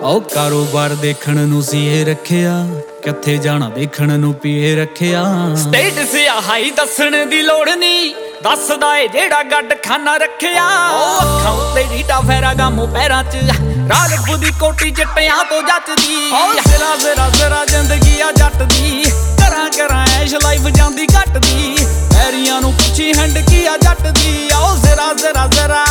ਉਹ ਕਾਰੋਬਾਰ ਦੇਖਣ ਨੂੰ ਸੀ ਇਹ ਰੱਖਿਆ, ਕਿੱਥੇ ਜਾਣਾ ਦੇਖਣ ਨੂੰ ਪੀਏ ਰੱਖਿਆ। ਸਟੇਟਸ ਆ ਹਾਈ ਦੱਸਣ ਦੀ ਲੋੜ ਨਹੀਂ, ਦੱਸਦਾ ਏ ਜਿਹੜਾ ਗੱਡ ਖਾਨਾ ਰੱਖਿਆ। ਉਹ ਅੱਖਾਂ ਉੱਤੇ ਢੀਡਾ ਫੇਰਾ ਗਾਮੋ ਪੈਰਾਂ 'ਚ, ਰਾਲਪੂ ਦੀ ਕੋਟੀ ਚਿੱਟਿਆਂ ਤੋਂ ਜੱਚਦੀ। ਜ਼ਰਾ ਜ਼ਰਾ ਜ਼ਰਾ ਜ਼ਿੰਦਗੀ ਆ ਜੱਟ ਦੀ, ਕਰਾਂ ਕਰਾਂ ਐਸ਼ ਲਾਈਫ ਜਾਂਦੀ ਘੱਟ ਦੀ। ਪੈਰੀਆਂ ਨੂੰ ਪੁੱਛੀ ਹੰਡ ਕੀ ਆ ਜੱਟ ਦੀ, ਆਓ ਜ਼ਰਾ ਜ਼ਰਾ ਜ਼ਰਾ।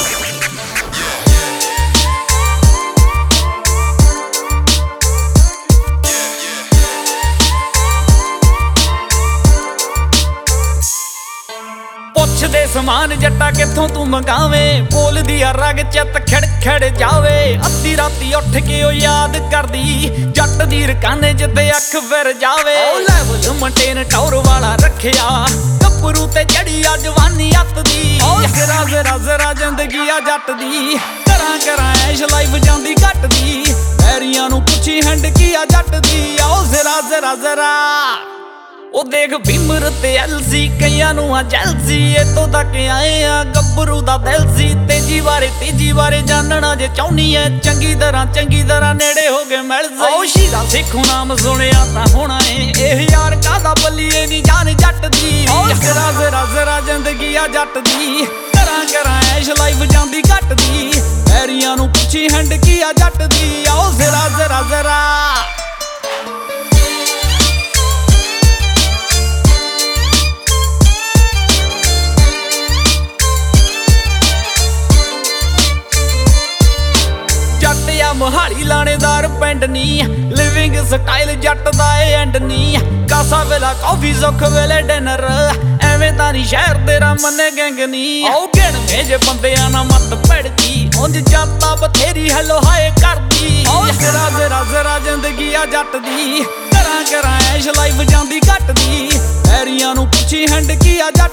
ਪੁੱਛਦੇ ਸਮਾਨ ਜੱਟਾ ਕਿੱਥੋਂ ਤੂੰ ਮੰਗਾਵੇਂ, ਬੋਲਦੀ ਆ ਰਗ ਚਿੱਤ ਖੜ ਖੜ ਜਾਵੇ। ਅੱਧੀ ਰਾਤੀ ਉੱਠ ਕੇ ਉਹ ਯਾਦ ਕਰਦੀ, ਜੱਟ ਦੀ ਰਕਾਨੇ ਜਿੱਤੇ ਅੱਖ ਫਿਰ ਜਾਵੇ। ਉਹ ਲੈਵਲ ਮਟੇਨ ਟੌਰ ਵਾਲਾ ਰੱਖਿਆ, ਗੱਭਰੂ ਤੇ ਚੜੀ ਆ ਜਵਾਨੀ ਅੱਤ ਦੀ। ਜ਼ਰਾ ਜ਼ਰਾ ਜ਼ਰਾ ਜ਼ਿੰਦਗੀ ਆ ਜੱਟ ਦੀ, ਕਰਾਂ ਕਰਾਂ ਐਸ਼ ਲਾਈਫ ਜਾਂਦੀ ਘੱਟ ਦੀ। ਪੈਰੀਆਂ ਨੂੰ ਪੁੱਛੀ ਹੰਡ ਕੀ ਆ ਜੱਟ ਦੀ, ਆਓ ਜ਼ਰਾ ਜ਼ਰਾ ਜ਼ਰਾ। ਉਹ ਦੇਖ ਬਿਮਰ ਤੇ ਐਲਸੀ, ਕਈਆਂ ਨੂੰ ਆ ਜੈਲਸੀ। ਇਤੋਂ ਤੱਕ ਆਏ ਆ ਗੱਭਰੂ ਦਾ ਦਿਲ ਸੀ, ਤੇਜੀ ਬਾਰੇ ਜਾਣਨਾ ਜੇ ਚਾਹੁੰਨੀ ਐ। ਚੰਗੀ ਤਰ੍ਹਾਂ ਨੇੜੇ ਹੋ ਕੇ ਮਿਲ ਜਾ। ਉਹ ਸ਼ੀਰਾ ਸਿੱਖੂ ਨਾਮ ਸੁਣਿਆ ਤਾਂ ਹੋਣਾ ਏ, ਇਹ ਯਾਰ ਕਾਹਦਾ ਬੱਲੀਏ ਨੀ ਜਾਨ ਜੱਟ ਦੀ। ਜ਼ਰਾ ਜ਼ਰਾ ਜ਼ਰਾ ਜ਼ਿੰਦਗੀ ਆ ਜੱਟ ਦੀ, ਕਰਾਂ ਕਰਾਂ ਐਸ਼ ਲਾਈਫ ਜਾਂਦੀ ਘੱਟ ਦੀ। ਪੈਰੀਆਂ ਨੂੰ ਪੁੱਛੀ ਹੰਡ ਕੀ ਆ ਜੱਟ ਦੀ, ਆਓ ਜ਼ਰਾ ਜ਼ਰਾ ਜ਼ਰਾ। ਮੋਹਾਲੀ ਲਾਣੇਦਾਰ ਪਿੰਡ ਨੀ, ਲਿਵਿੰਗ ਸਟਾਈਲ ਜੱਟ ਦਾ ਏ ਐਂਡ ਨੀ। ਕਾਸਾ ਵੇਲਾ ਕਾਫੀ ਸੁੱਖ ਵੇਲੇ ਡਿਨਰ, ਐਵੇਂ ਤਾਂ ਨੀ ਸ਼ਹਿਰ ਤੇਰਾ ਮੰਨੇ ਗੈਂਗ ਨੀ। ਆਓ ਗਿਣਵੇਂ ਜੇ ਬੰਦਿਆਂ ਨਾਲ ਮੱਤ ਭੜਦੀ, ਉਂਝ ਜਾਤਾਂ ਬਥੇਰੀ ਹੈਲੋ ਹਾਏ ਕਰਦੀ। ਜ਼ਰਾ ਜ਼ਰਾ ਜ਼ਰਾ ਜ਼ਿੰਦਗੀ ਆ ਜੱਟ ਦੀ, ਕਰਾਂ ਕਰਾਂ ਐਸ਼ ਲਾਈਫ ਜਾਂਦੀ ਘੱਟ ਦੀ। ਪੈਰੀਆਂ ਨੂੰ ਪੁੱਛੀ ਹੰਡ ਕੀ ਆ ਜੱਟ